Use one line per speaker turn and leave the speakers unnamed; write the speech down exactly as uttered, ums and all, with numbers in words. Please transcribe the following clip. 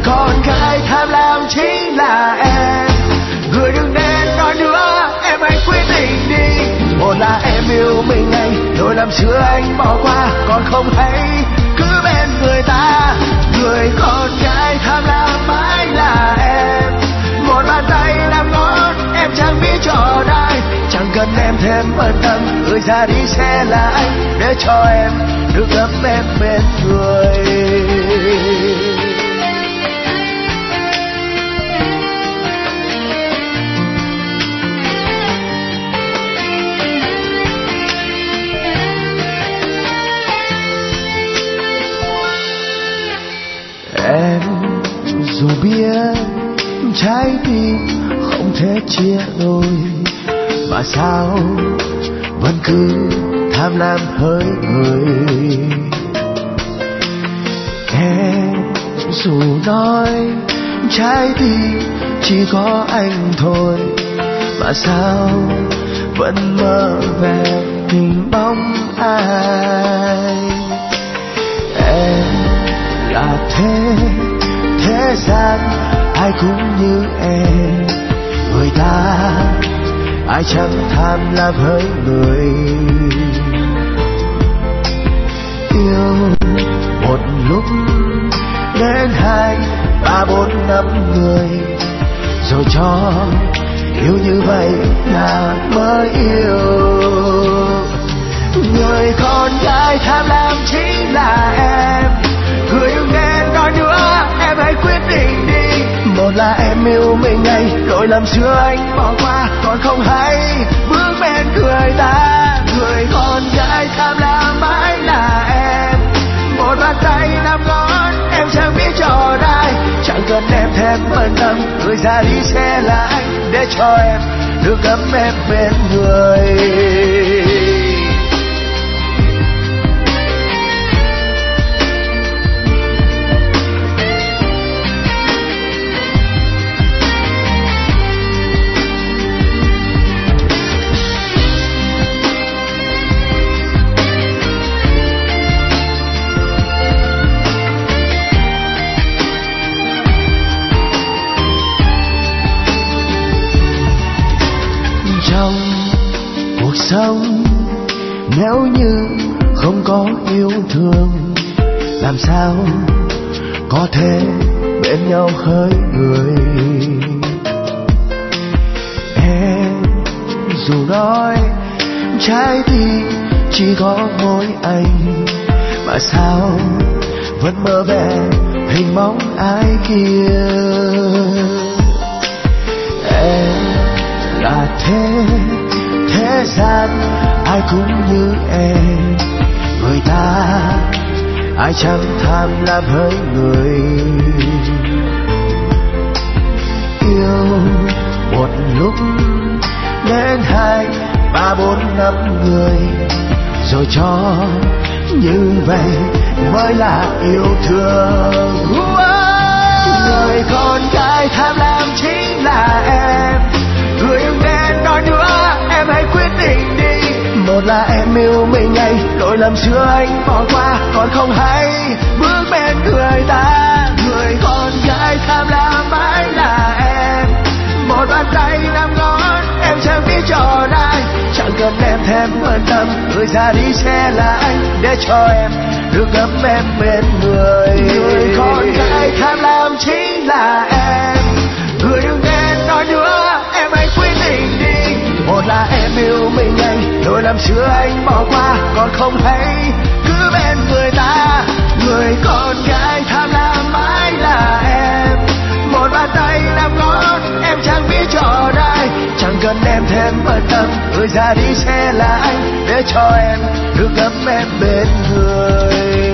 con gái tham lam chính là em. Người đừng nên nói nữa, em hãy quyết định đi. Một là em yêu mình ngay, rồi năm xưa anh bỏ qua, còn không hay cứ bên người ta. Người con gái tham lam mãi là em. Một bàn tay làm ngón, em chẳng biết trò đai. Chẳng cần em thêm bận tâm, người ra đi sẽ là anh, để cho em được ấm em bên người. Em dù biết trái tim không thể chia đôi, mà sao vẫn cứ tham lam hỡi người. Em dù nói trái tim chỉ có anh thôi, mà sao vẫn mơ về hình bóng ai. Em là thế, thế gian ai cũng như em. Người ta ai chẳng tham lam hỡi người. Yêu một lúc đến hai ba bốn năm người, rồi cho yêu như vậy là mới yêu. Người con gái tham lam chính là em. Người đừng nên nói nữa, em hãy quyết định đi. Một là em yêu mình ngay, rồi năm xưa anh bỏ qua, còn không hay bước bên người ta. Người con gái tham lam mãi là em. Một bàn tay năm ngón, em chẳng biết trò đai. Chẳng cần em thêm bận tâm, người ra đi sẽ là anh, để cho em được ấm em bên người. Trong cuộc sống nếu như không có yêu thương, làm sao có thể bên nhau hỡi người. Em dù nói trái tim chỉ có mỗi anh, mà sao vẫn mơ về hình bóng ai kia. Em là thế, thế gian ai cũng như em. Người ta ai chẳng tham lam hỡi người. Yêu một lúc đến hai ba bốn năm người, rồi cho như vậy mới là yêu thương. Người con gái tham lam chính là em. Người đừng nên nói nữa, em hãy quyết định đi. Một là em yêu mình ngay, rồi năm xưa anh bỏ qua, còn không hay bước bên người ta. Người con gái tham lam mãi là em. Một bàn tay năm ngón, em chẳng biết trò đai. Chẳng cần em thêm bận tâm, người ra đi sẽ là anh, để cho em được ấm em bên người. Người con gái tham lam chính là em. Người đừng nên nói nữa, em hãy quyết định đi. Một là em yêu mình ngay, rồi năm xưa anh bỏ qua, còn không hay cứ bên người ta. Người con gái tham lam mãi là em. Một bàn tay làm ngón, em chẳng biết trò đai. Chẳng cần em thêm bận tâm, người ra đi sẽ là anh, để cho em được ấm em bên người.